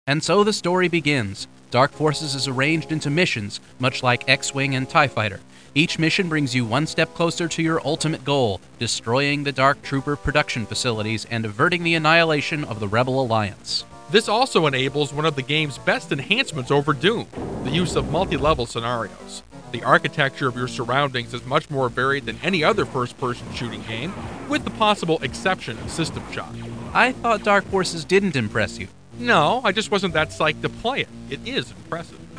And so the story begins. Dark Forces is arranged into missions, much like X-Wing and TIE Fighter. Each mission brings you one step closer to your ultimate goal, destroying the Dark Trooper production facilities and averting the annihilation of the Rebel Alliance. This also enables one of the game's best enhancements over Doom, the use of multi-level scenarios. The architecture of your surroundings is much more varied than any other first-person shooting game, with the possible exception of System Shock. I thought Dark Forces didn't impress you. No, I just wasn't that psyched to play it. It is impressive.